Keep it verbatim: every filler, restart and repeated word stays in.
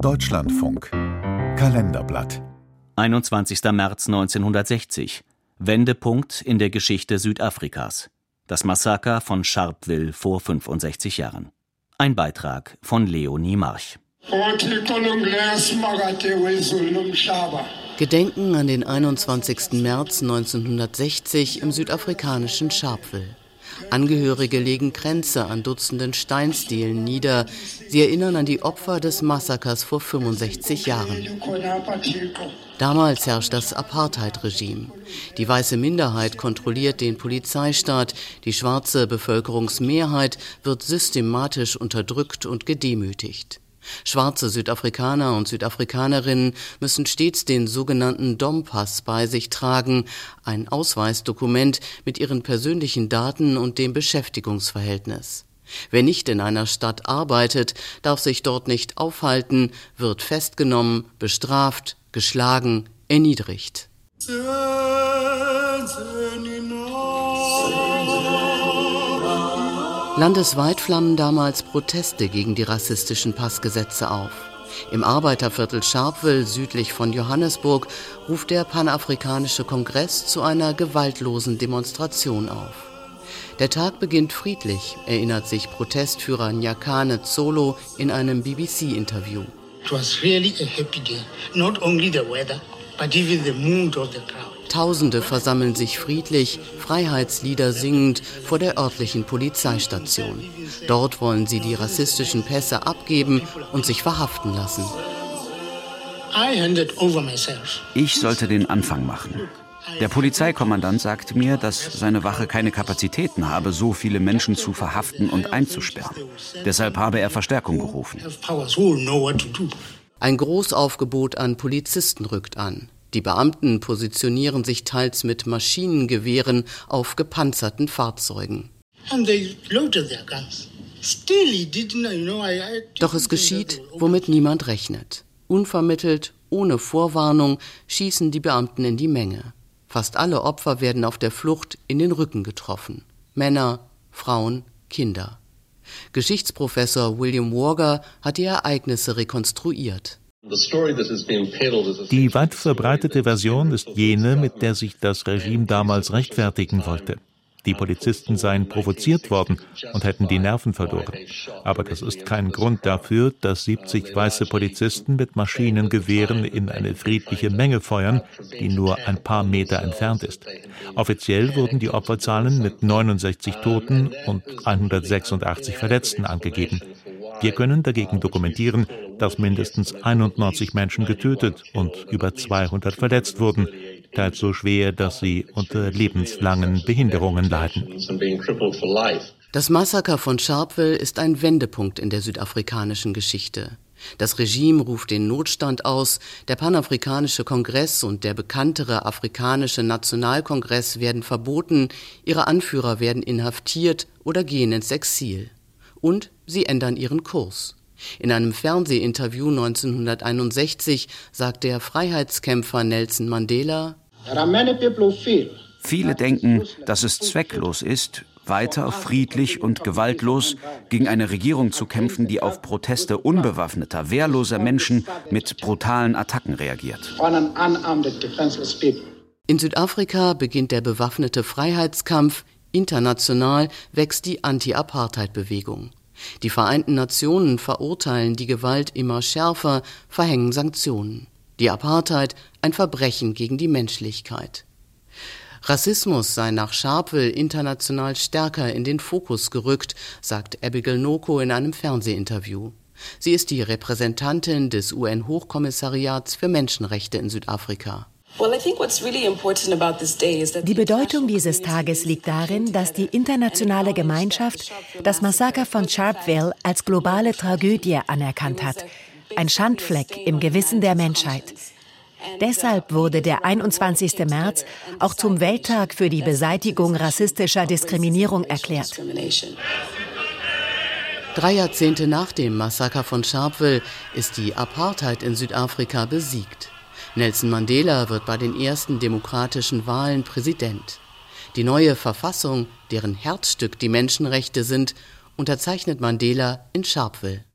Deutschlandfunk Kalenderblatt einundzwanzigster März neunzehnhundertsechzig. Wendepunkt in der Geschichte Südafrikas. Das Massaker von Sharpeville vor fünfundsechzig Jahren. Ein Beitrag von Leonie March. Gedenken an den einundzwanzigsten März neunzehnhundertsechzig im südafrikanischen Sharpeville. Angehörige legen Kränze an Dutzenden Steinstelen nieder. Sie erinnern an die Opfer des Massakers vor fünfundsechzig Jahren. Damals herrscht das Apartheid-Regime. Die weiße Minderheit kontrolliert den Polizeistaat. Die schwarze Bevölkerungsmehrheit wird systematisch unterdrückt und gedemütigt. Schwarze Südafrikaner und Südafrikanerinnen müssen stets den sogenannten Dompass bei sich tragen, ein Ausweisdokument mit ihren persönlichen Daten und dem Beschäftigungsverhältnis. Wer nicht in einer Stadt arbeitet, darf sich dort nicht aufhalten, wird festgenommen, bestraft, geschlagen, erniedrigt. Landesweit flammen damals Proteste gegen die rassistischen Passgesetze auf. Im Arbeiterviertel Sharpeville südlich von Johannesburg ruft der Panafrikanische Kongress zu einer gewaltlosen Demonstration auf. Der Tag beginnt friedlich, erinnert sich Protestführer Nyakane Zolo in einem B B C-Interview. It was really a happy day. Not only the weather, but even the mood of the crowd. Tausende versammeln sich friedlich, Freiheitslieder singend vor der örtlichen Polizeistation. Dort wollen sie die rassistischen Pässe abgeben und sich verhaften lassen. Ich sollte den Anfang machen. Der Polizeikommandant sagte mir, dass seine Wache keine Kapazitäten habe, so viele Menschen zu verhaften und einzusperren. Deshalb habe er Verstärkung gerufen. Ein Großaufgebot an Polizisten rückt an. Die Beamten positionieren sich teils mit Maschinengewehren auf gepanzerten Fahrzeugen. Doch es geschieht, womit niemand rechnet. Unvermittelt, ohne Vorwarnung, schießen die Beamten in die Menge. Fast alle Opfer werden auf der Flucht in den Rücken getroffen. Männer, Frauen, Kinder. Geschichtsprofessor William Worger hat die Ereignisse rekonstruiert. Die weit verbreitete Version ist jene, mit der sich das Regime damals rechtfertigen wollte. Die Polizisten seien provoziert worden und hätten die Nerven verloren. Aber das ist kein Grund dafür, dass siebzig weiße Polizisten mit Maschinengewehren in eine friedliche Menge feuern, die nur ein paar Meter entfernt ist. Offiziell wurden die Opferzahlen mit neunundsechzig Toten und hundertsechsundachtzig Verletzten angegeben. Wir können dagegen dokumentieren, dass mindestens einundneunzig Menschen getötet und über zweihundert verletzt wurden, teils so schwer, dass sie unter lebenslangen Behinderungen leiden. Das Massaker von Sharpeville ist ein Wendepunkt in der südafrikanischen Geschichte. Das Regime ruft den Notstand aus, der Panafrikanische Kongress und der bekanntere Afrikanische Nationalkongress werden verboten, ihre Anführer werden inhaftiert oder gehen ins Exil. Und sie ändern ihren Kurs. In einem Fernsehinterview neunzehnhunderteinundsechzig sagt der Freiheitskämpfer Nelson Mandela: Viele denken, dass es zwecklos ist, weiter friedlich und gewaltlos gegen eine Regierung zu kämpfen, die auf Proteste unbewaffneter, wehrloser Menschen mit brutalen Attacken reagiert. In Südafrika beginnt der bewaffnete Freiheitskampf. International wächst die Anti-Apartheid-Bewegung. Die Vereinten Nationen verurteilen die Gewalt immer schärfer, verhängen Sanktionen. Die Apartheid ein Verbrechen gegen die Menschlichkeit. Rassismus sei nach Sharpeville international stärker in den Fokus gerückt, sagt Abigail Noko in einem Fernsehinterview. Sie ist die Repräsentantin des U N-Hochkommissariats für Menschenrechte in Südafrika. Die Bedeutung dieses Tages liegt darin, dass die internationale Gemeinschaft das Massaker von Sharpeville als globale Tragödie anerkannt hat. Ein Schandfleck im Gewissen der Menschheit. Deshalb wurde der einundzwanzigster März auch zum Welttag für die Beseitigung rassistischer Diskriminierung erklärt. Drei Jahrzehnte nach dem Massaker von Sharpeville ist die Apartheid in Südafrika besiegt. Nelson Mandela wird bei den ersten demokratischen Wahlen Präsident. Die neue Verfassung, deren Herzstück die Menschenrechte sind, unterzeichnet Mandela in Sharpeville.